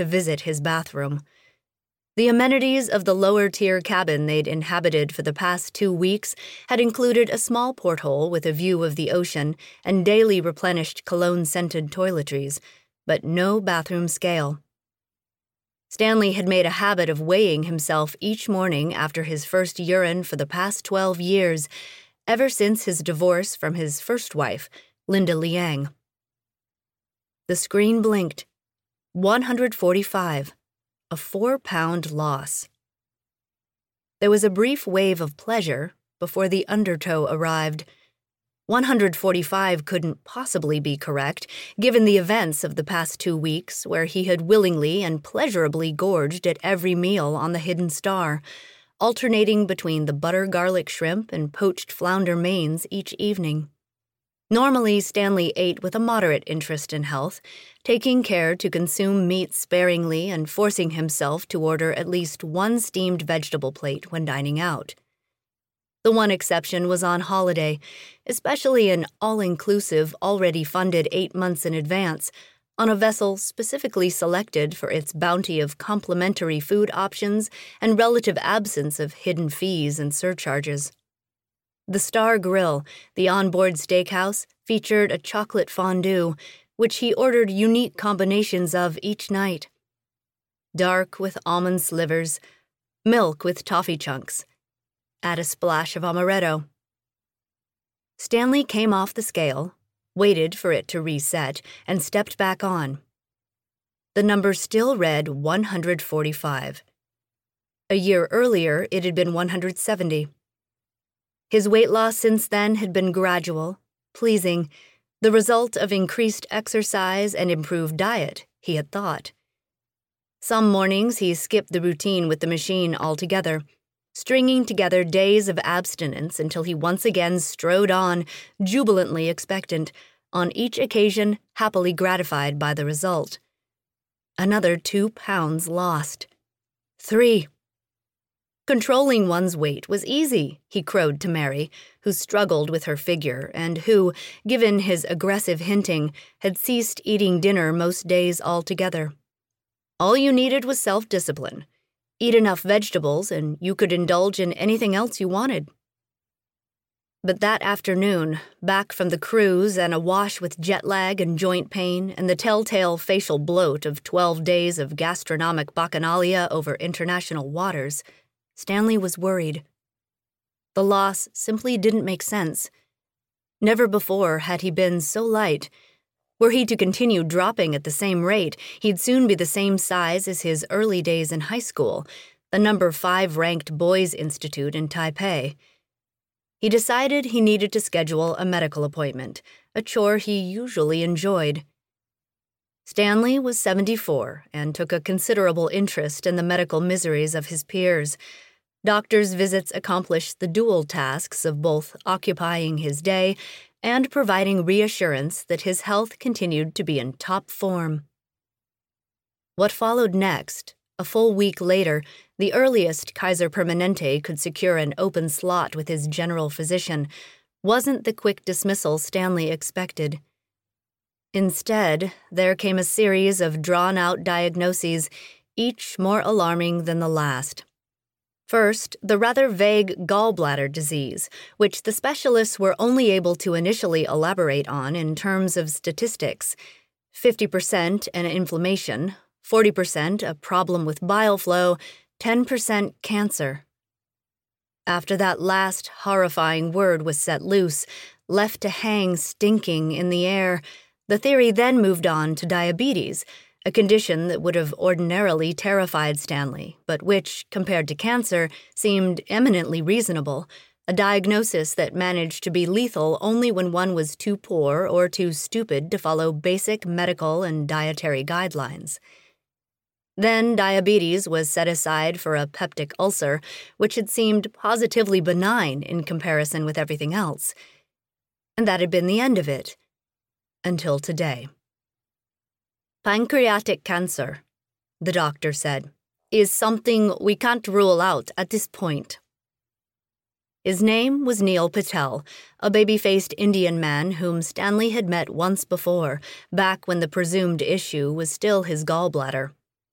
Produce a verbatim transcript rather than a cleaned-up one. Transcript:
to visit his bathroom. The amenities of the lower-tier cabin they'd inhabited for the past two weeks had included a small porthole with a view of the ocean and daily replenished cologne-scented toiletries, but no bathroom scale. Stanley had made a habit of weighing himself each morning after his first urine for the past twelve years, ever since his divorce from his first wife, Linda Liang. The screen blinked. one hundred forty-five. A four-pound loss. There was a brief wave of pleasure before the undertow arrived. one hundred forty-five couldn't possibly be correct, given the events of the past two weeks where he had willingly and pleasurably gorged at every meal on the Hidden Star, alternating between the butter garlic shrimp and poached flounder mains each evening. Normally, Stanley ate with a moderate interest in health, taking care to consume meat sparingly and forcing himself to order at least one steamed vegetable plate when dining out. The one exception was on holiday, especially an all-inclusive, already funded eight months in advance, on a vessel specifically selected for its bounty of complimentary food options and relative absence of hidden fees and surcharges. The Star Grill, the onboard steakhouse, featured a chocolate fondue, which he ordered unique combinations of each night. Dark with almond slivers, milk with toffee chunks. Add a splash of amaretto. Stanley came off the scale, waited for it to reset, and stepped back on. The number still read one hundred forty-five. A year earlier, it had been one hundred seventy. His weight loss since then had been gradual, pleasing, the result of increased exercise and improved diet, he had thought. Some mornings he skipped the routine with the machine altogether, stringing together days of abstinence until he once again strode on, jubilantly expectant, on each occasion happily gratified by the result. Another two pounds lost. Three. Controlling one's weight was easy, he crowed to Mary, who struggled with her figure and who, given his aggressive hinting, had ceased eating dinner most days altogether. All you needed was self-discipline. Eat enough vegetables and you could indulge in anything else you wanted. But that afternoon, back from the cruise and awash with jet lag and joint pain and the telltale facial bloat of twelve days of gastronomic bacchanalia over international waters, Stanley was worried. The loss simply didn't make sense. Never before had he been so light. Were he to continue dropping at the same rate, he'd soon be the same size as his early days in high school, the number five ranked boys' institute in Taipei. He decided he needed to schedule a medical appointment, a chore he usually enjoyed. Stanley was seventy-four and took a considerable interest in the medical miseries of his peers. Doctors' visits accomplished the dual tasks of both occupying his day and providing reassurance that his health continued to be in top form. What followed next, a full week later, the earliest Kaiser Permanente could secure an open slot with his general physician, wasn't the quick dismissal Stanley expected. Instead, there came a series of drawn-out diagnoses, each more alarming than the last. First, the rather vague gallbladder disease, which the specialists were only able to initially elaborate on in terms of statistics. fifty percent an inflammation, forty percent a problem with bile flow, ten percent cancer. After that last horrifying word was set loose, left to hang stinking in the air, the theory then moved on to diabetes, a condition that would have ordinarily terrified Stanley, but which, compared to cancer, seemed eminently reasonable, a diagnosis that managed to be lethal only when one was too poor or too stupid to follow basic medical and dietary guidelines. Then diabetes was set aside for a peptic ulcer, which had seemed positively benign in comparison with everything else. And that had been the end of it. Until today. Pancreatic cancer, the doctor said, is something we can't rule out at this point. His name was Neil Patel, a baby-faced Indian man whom Stanley had met once before, back when the presumed issue was still his gallbladder.